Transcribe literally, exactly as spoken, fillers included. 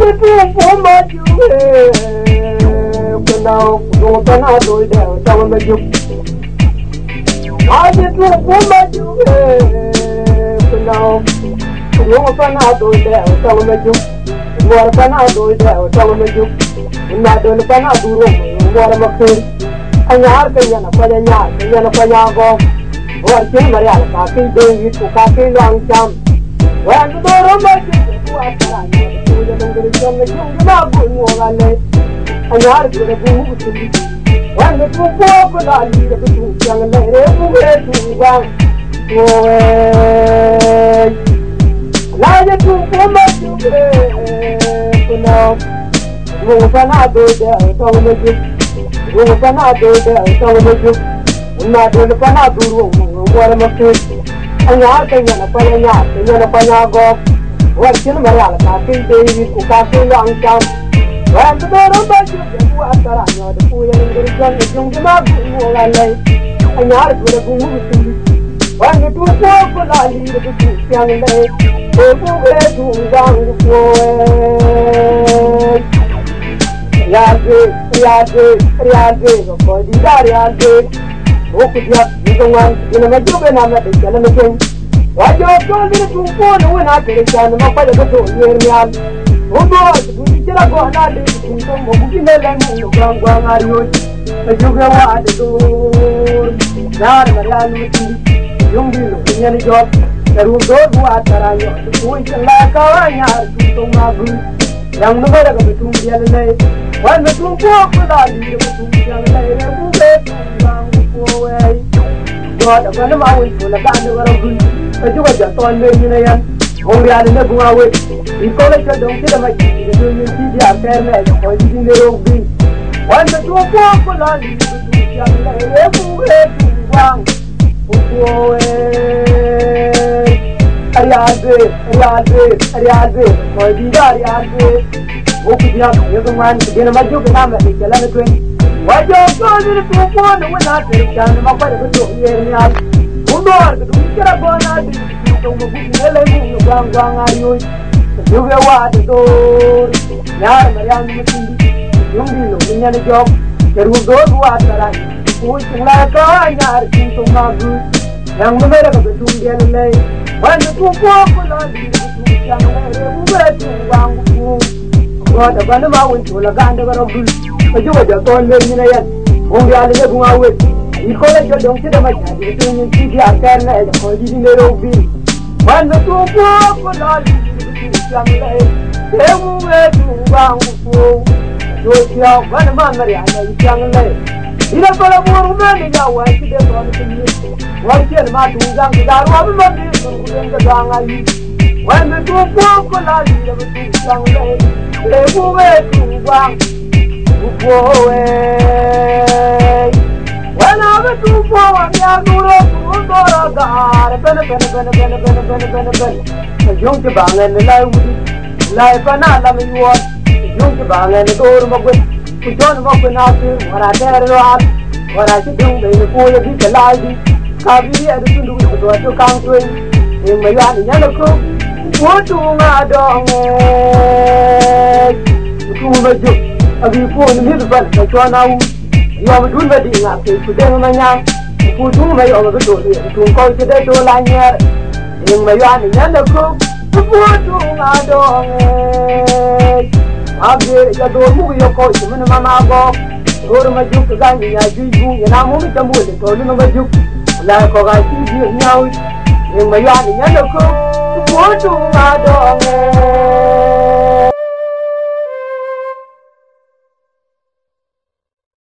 the two for my you. Now, don't turn out to them. Tell me you. I just want for my you. Now, don't turn out to them. Tell me you. More than I do there. Tell me you. Not doing the pan out to room. What am I saying? And you are going to put a yard. And you're going to go. What came Maria? Talking to you to copy long jump. When the door of my children who are trying to do the young, you're not going to and you are going to move to me. When the two folk are leading the two young ladies who wear to go away. Now you two for my children now. Move an adult there, tell me you. Move an adult there, tell me you. Not doing the pan out room, what am I saying? And you are going to put a yard, and you're going to go. What can Maria? Talking to you to copy long jump. When the door of my children who are trying to pull in the young, the young demand who are late, and you are going to move to me. When the two folk are leading the two young ladies, they will wear to down the way. Yardé, yardé, yardé, for the yardé. Who could you have you one in a major and I'm at the Canadian? Why you're going to phone when I take a my father to hear me out? Who goes to the Jalago and I did some who in the land in the ground one are you? But you go out the door. Now, Marianne, young looking at a job. There will go to Atarayo, the point like our yard to my good. Young mother of the two the other day. When the two folk will I leave the two young ladies who get away. God, I'm going to mountain for the kind of a good. But you were just on the Union. Only I never go away. We call it a don't kill my kid. The Union City are fairness or using the road green. When the two folk will I leave the two young ladies who get away. Ariade, Ariade, Ariade, or the Ariade. Who could you have the young man to get a major and I'm at the eleven? Why don't you go to the phone when I take down my father to hear me out? Who knows the picture of one I did to the ground ground are you? You will watch the door. Now, Marianne, you will be at a job. There will go to water. Who is like a yard to my good? Young woman of the two young ladies. When the two people are the two young ladies who were to one room. God, the Panama went to Laganda of good. But you were just on the Union. Only I live away. You call it your don't sit my cat. You don't see the affair or using the road bill. When the two people are the young ladies, they will wear to one room. So, young, one of my young ladies. You don't call a woman in your way to the bottom. What can my two young without one money from the gang? When the two folk are the young ladies, they will wear to one away. When I went to forward, the Aguro to Dora, Benna, Benna, Benna, Benna, Benna, Benna, Benna, Benna, the young bang and the life, life another you want, the young bang and the door of a whip. We don't walk without you, what I dare to ask, what I should do, baby, for you, be alive. Can't be able to do it, what you come to it. In my yard, in yellow cook, what do my dog? To my joke. If you put in the middle, like one hour, you have a good wedding after you put my young, who do my other door here, to call to the door line here. In my yard, in yellow cook, what do my dog? I'll be a door movie your coach, when my mamma go, go to my juke again, I do you, and I'm only the moon, told you my juke. Like I see you now, in my yard, in yellow coat, what do my dog?